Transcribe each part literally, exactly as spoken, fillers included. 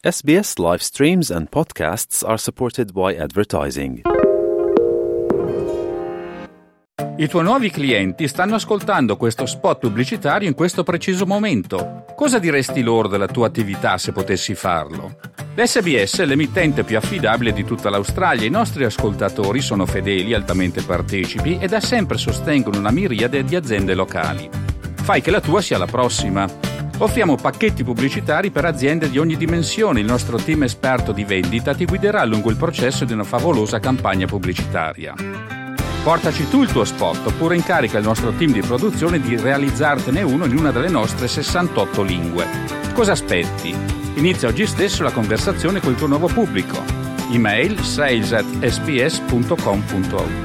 S B S live streams and podcasts are supported by advertising. I tuoi nuovi clienti stanno ascoltando questo spot pubblicitario in questo preciso momento. Cosa diresti loro della tua attività se potessi farlo? L'S B S è l'emittente più affidabile di tutta l'Australia. I nostri ascoltatori sono fedeli, altamente partecipi e da sempre sostengono una miriade di aziende locali. Fai che la tua sia la prossima. Offriamo pacchetti pubblicitari per aziende di ogni dimensione. Il nostro team esperto di vendita ti guiderà lungo il processo di una favolosa campagna pubblicitaria. Portaci tu il tuo spot oppure incarica il nostro team di produzione di realizzartene uno in una delle nostre sessantotto lingue. Cosa aspetti? Inizia oggi stesso la conversazione col tuo nuovo pubblico. Email sales at s b s punto com punto a u.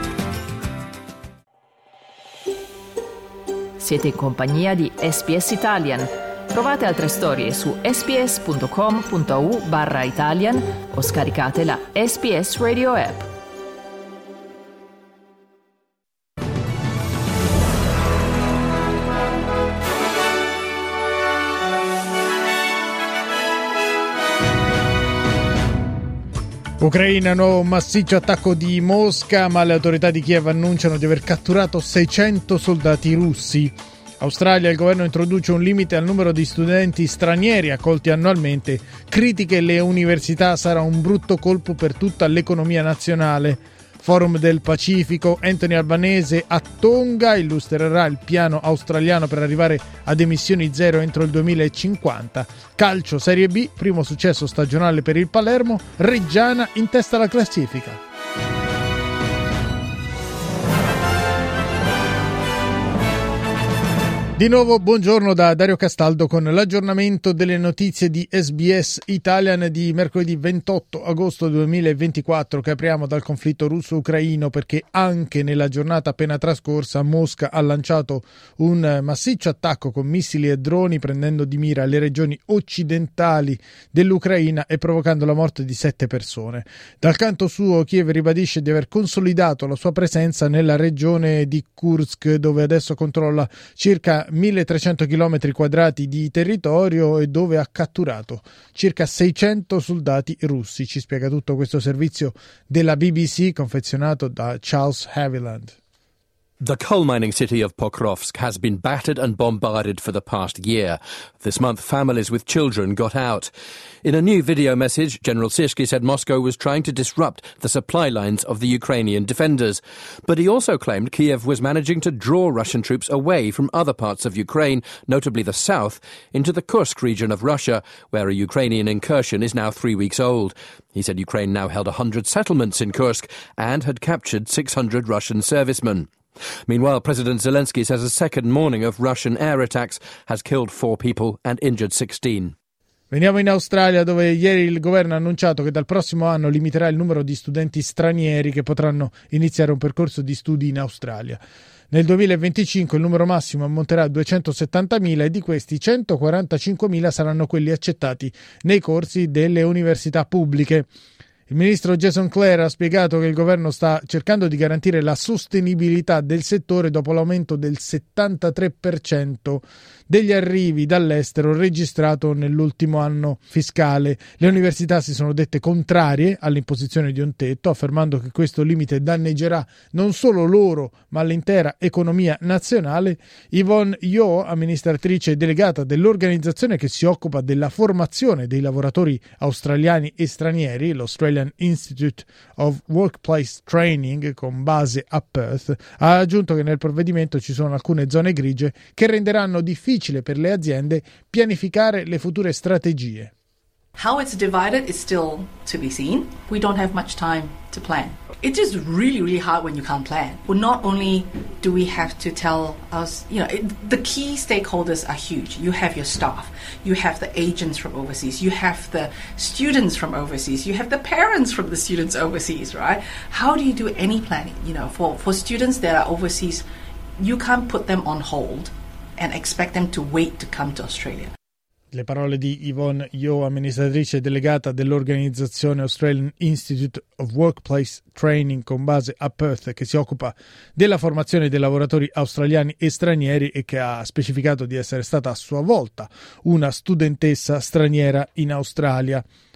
Siete in compagnia di S B S Italian. Trovate altre storie su sbs.com punto a u barra Italian o scaricate la S B S Radio app. Ucraina, nuovo massiccio attacco di Mosca, ma le autorità di Kiev annunciano di aver catturato seicento soldati russi. Australia, il governo introduce un limite al numero di studenti stranieri accolti annualmente. Critiche le università, sarà un brutto colpo per tutta l'economia nazionale. Forum del Pacifico, Anthony Albanese a Tonga illustrerà il piano australiano per arrivare ad emissioni zero entro il duemilacinquanta. Calcio Serie B, primo successo stagionale per il Palermo, Reggiana in testa alla classifica. Di nuovo buongiorno da Dario Castaldo con l'aggiornamento delle notizie di S B S Italian di mercoledì ventotto agosto duemilaventiquattro, che apriamo dal conflitto russo-ucraino, perché anche nella giornata appena trascorsa Mosca ha lanciato un massiccio attacco con missili e droni, prendendo di mira le regioni occidentali dell'Ucraina e provocando la morte di sette persone. Dal canto suo Kiev ribadisce di aver consolidato la sua presenza nella regione di Kursk, dove adesso controlla circa milletrecento chilometri quadrati di territorio e dove ha catturato circa seicento soldati russi. Ci spiega tutto questo servizio della B B C confezionato da Charles Haviland. The coal mining city of Pokrovsk has been battered and bombarded for the past year. This month, families with children got out. In a new video message, General Sirski said Moscow was trying to disrupt the supply lines of the Ukrainian defenders. But he also claimed Kiev was managing to draw Russian troops away from other parts of Ukraine, notably the south, into the Kursk region of Russia, where a Ukrainian incursion is now three weeks old. He said Ukraine now held one hundred settlements in Kursk and had captured six hundred Russian servicemen. Meanwhile, President Zelensky says a second morning of Russian air attacks has killed four people and injured sixteen. Veniamo in Australia, dove ieri il governo ha annunciato che dal prossimo anno limiterà il numero di studenti stranieri che potranno iniziare un percorso di studi in Australia. Nel duemilaventicinque il numero massimo ammonterà a duecentosettantamila e di questi centoquarantacinquemila saranno quelli accettati nei corsi delle università pubbliche. Il ministro Jason Clare ha spiegato che il governo sta cercando di garantire la sostenibilità del settore dopo l'aumento del settantatré per cento degli arrivi dall'estero registrato nell'ultimo anno fiscale. Le università si sono dette contrarie all'imposizione di un tetto, affermando che questo limite danneggerà non solo loro, ma l'intera economia nazionale. Yvonne Yeo, amministratrice delegata dell'organizzazione che si occupa della formazione dei lavoratori australiani e stranieri, l'Australian Institute of Workplace Training, con base a Perth, ha aggiunto che nel provvedimento ci sono alcune zone grigie che renderanno difficile per le aziende pianificare le future strategie. How it's divided is still to be seen. We don't have much time to plan. It's just really, really hard when you can't plan. Well, not only do we have to tell us, you know, it, the key stakeholders are huge. You have your staff, you have the agents from overseas, you have the students from overseas, you have the parents from the students overseas, right? How do you do any planning? You know, for, for students that are overseas, you can't put them on hold and expect them to wait to come to Australia. Le parole di Yvonne Yeo, amministratrice delegata dell'organizzazione Australian Institute of Workplace Training con base a Perth, che si occupa della formazione dei lavoratori australiani e stranieri e che ha specificato di essere stata a sua volta una studentessa straniera in Australia.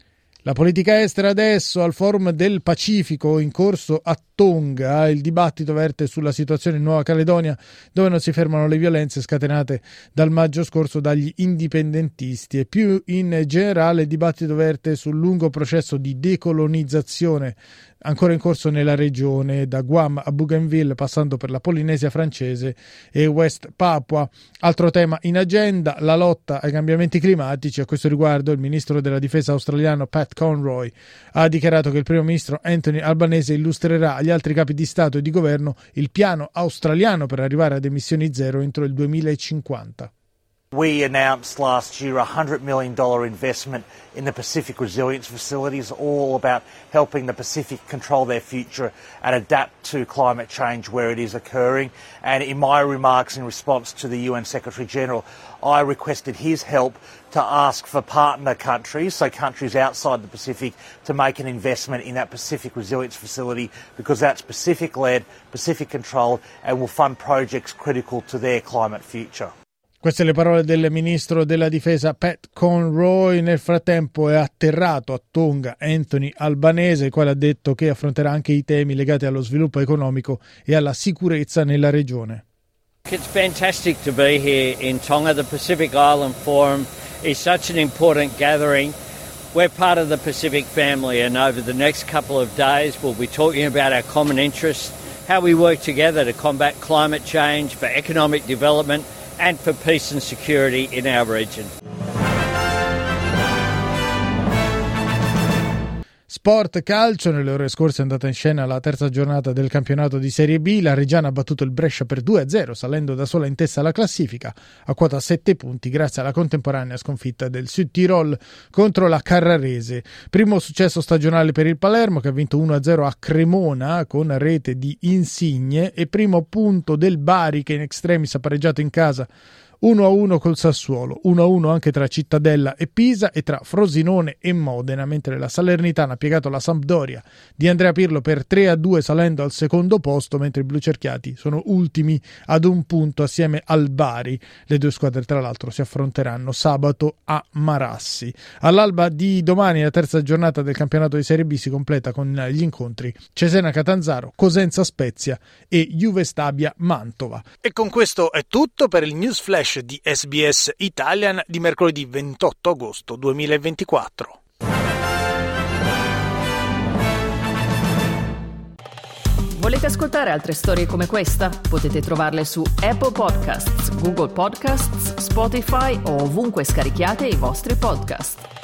La politica estera adesso, al forum del Pacifico in corso a Tonga, il dibattito verte sulla situazione in Nuova Caledonia, dove non si fermano le violenze scatenate dal maggio scorso dagli indipendentisti, e più in generale il dibattito verte sul lungo processo di decolonizzazione ancora in corso nella regione, da Guam a Bougainville, passando per la Polinesia francese e West Papua. Altro tema in agenda, la lotta ai cambiamenti climatici. A questo riguardo il ministro della difesa australiano Pat Conroy ha dichiarato che il primo ministro Anthony Albanese illustrerà agli altri capi di Stato e di governo il piano australiano per arrivare ad emissioni zero entro il duemilacinquanta. We announced last year a one hundred million dollars investment in the Pacific Resilience Facilities, all about helping the Pacific control their future and adapt to climate change where it is occurring. And in my remarks in response to the U N Secretary General, I requested his help to ask for partner countries, so countries outside the Pacific, to make an investment in that Pacific Resilience Facility, because that's Pacific-led, Pacific-controlled, and will fund projects critical to their climate future. Queste le parole del ministro della difesa Pat Conroy. Nel frattempo è atterrato a Tonga Anthony Albanese, il quale ha detto che affronterà anche i temi legati allo sviluppo economico e alla sicurezza nella regione. It's fantastic to be here in Tonga. The Pacific Island Forum is such an important gathering. We're part of the Pacific family, and over the next couple of days we'll be talking about our common interests, how we work together to combat climate change, for economic development and for peace and security in our region. Sport calcio, nelle ore scorse è andata in scena la terza giornata del campionato di Serie B. La Reggiana ha battuto il Brescia per due a zero, salendo da sola in testa alla classifica a quota sette punti grazie alla contemporanea sconfitta del Sud Tirol contro la Carrarese. Primo successo stagionale per il Palermo, che ha vinto uno a zero a Cremona con rete di Insigne, e primo punto del Bari, che in extremis ha pareggiato in casa uno a uno col Sassuolo, uno a uno anche tra Cittadella e Pisa e tra Frosinone e Modena, mentre la Salernitana ha piegato la Sampdoria di Andrea Pirlo per tre a due, salendo al secondo posto, mentre i blucerchiati sono ultimi ad un punto assieme al Bari. Le due squadre tra l'altro si affronteranno sabato a Marassi. All'alba di domani la terza giornata del campionato di Serie B si completa con gli incontri Cesena-Catanzaro, Cosenza-Spezia e Juve Stabia-Mantova. E con questo è tutto per il News Flash di S B S Italian di mercoledì ventotto agosto duemilaventiquattro. Volete ascoltare altre storie come questa? Potete trovarle su Apple Podcasts, Google Podcasts, Spotify o ovunque scarichiate i vostri podcast.